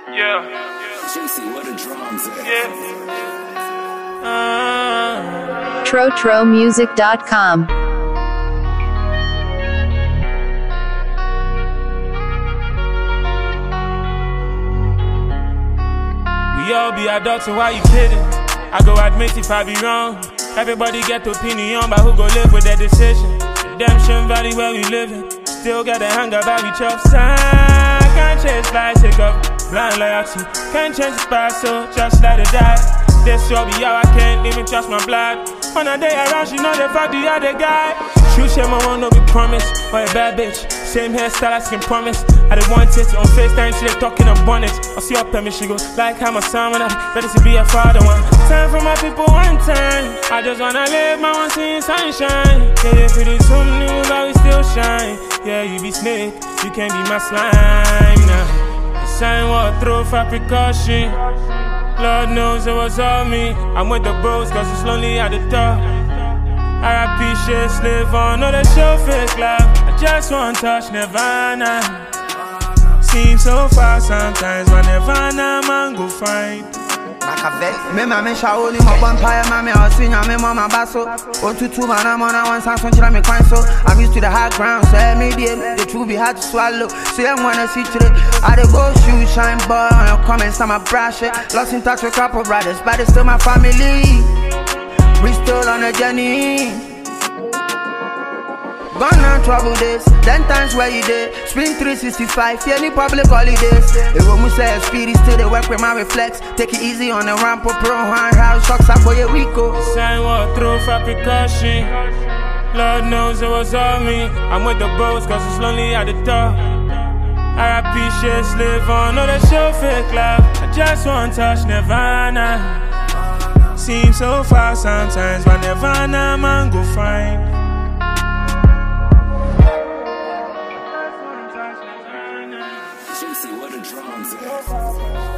Yeah. JC, where the drums at? Yeah. TroTroMusic.com. We all be adults, so why you kidding? I go admit if I be wrong. Everybody get opinion, but who go live with their decision? Redemption Valley where we living. Still got the hang about we chop sign. Can't change life, take up blind loyalty. Can't change the past, so just let it die. This will be how I can't even trust my blood. On a day around, she know the fuck the other guy. Shoot shame, I want no be promise. Or a bad bitch, same hairstyle as can promise. I didn't want it on FaceTime, she they talking on bonnets. I see her permit, she go like how my son when I ready to be a father one. Time for my people one time. I just wanna live my one seeing sunshine. Yeah, if it is something new, but we still shine. Yeah, you be snake, you can't be my slime now. The sign walk through for precaution. Lord knows it was all me. I'm with the bros cause it's lonely at the top. R.I.P. shit, slave on, no they show fake love. I just want touch Nirvana. Seems so far sometimes, but Nirvana man go find. Me mama shaoli mo vampire mama osinya me mama baso on tutu mana mona one sanson chira me kwan so I'm used to the high ground so medium the truth be hard to swallow so I wanna see today I dey go shoot shine boy on your comments I'm a brush it lost in touch with couple brothers but it's still my family we still on a journey. Gone on trouble days, then times where you did. Spring 365, any public holidays. The woman says speedy still they work with my reflex. Take it easy on the ramp up, pro hand house, shocks up for your Rico. Sign walk through for precaution. Lord knows it was all me. I'm with the bros cause it's lonely at the top. R.I.P. shit, slave on, no they show fake love. I just want touch Nirvana. Seems so far sometimes, but Nirvana man go find. JC, where the drums at?